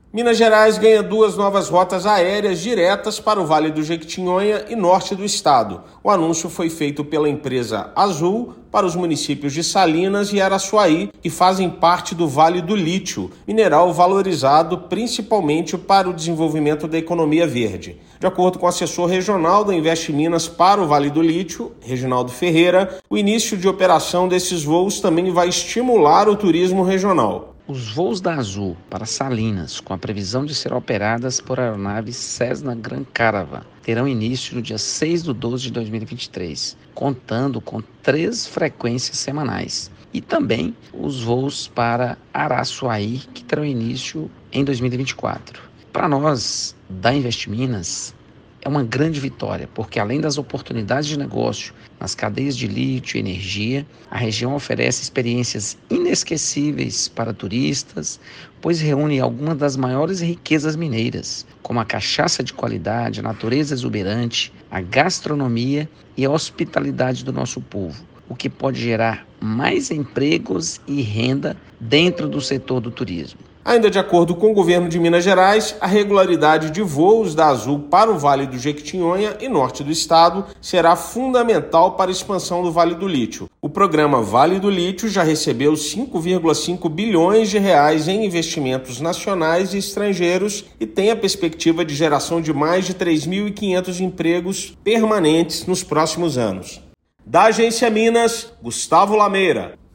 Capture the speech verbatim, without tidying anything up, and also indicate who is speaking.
Speaker 1: Minas Gerais ganha duas novas rotas aéreas diretas para o Vale do Jequitinhonha e norte do estado. O anúncio foi feito pela empresa Azul para os municípios de Salinas e Araçuaí, que fazem parte do Vale do Lítio, mineral valorizado principalmente para o desenvolvimento da economia verde. De acordo com o assessor regional da Invest Minas para o Vale do Lítio, Reginaldo Ferreira, o início de operação desses voos também vai estimular o turismo regional.
Speaker 2: Os voos da Azul para Salinas, com a previsão de ser operadas por aeronaves Cessna Grand Caravan, terão início no dia seis de doze de dois mil e vinte e três, contando com três frequências semanais. E também os voos para Araçuaí, que terão início em dois mil e vinte e quatro. Para nós, da Invest Minas, é uma grande vitória, porque além das oportunidades de negócio nas cadeias de lítio e energia, a região oferece experiências inesquecíveis para turistas, pois reúne algumas das maiores riquezas mineiras, como a cachaça de qualidade, a natureza exuberante, a gastronomia e a hospitalidade do nosso povo, o que pode gerar mais empregos e renda dentro do setor do turismo.
Speaker 1: Ainda de acordo com o governo de Minas Gerais, a regularidade de voos da Azul para o Vale do Jequitinhonha e norte do estado será fundamental para a expansão do Vale do Lítio. O programa Vale do Lítio já recebeu cinco vírgula cinco bilhões de reais em investimentos nacionais e estrangeiros e tem a perspectiva de geração de mais de três mil e quinhentos empregos permanentes nos próximos anos. Da Agência Minas, Gustavo Lameira.